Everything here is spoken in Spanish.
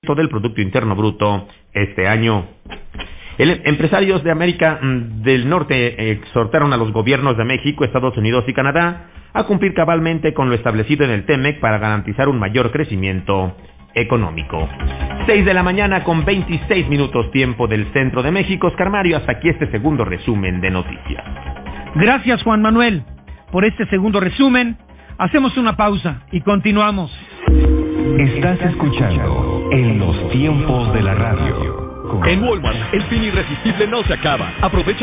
del Producto Interno Bruto este año. Empresarios de América del Norte exhortaron a los gobiernos de México, Estados Unidos y Canadá a cumplir cabalmente con lo establecido en el TEMEC para garantizar un mayor crecimiento económico. 6 de la mañana con 26 minutos tiempo del centro de México. Oscar Mario, hasta aquí este segundo resumen de noticias. Gracias, Juan Manuel, por este segundo resumen. Hacemos una pausa y continuamos. Estás escuchando En los Tiempos de la Radio. En Walmart, el fin irresistible no se acaba. Aprovecha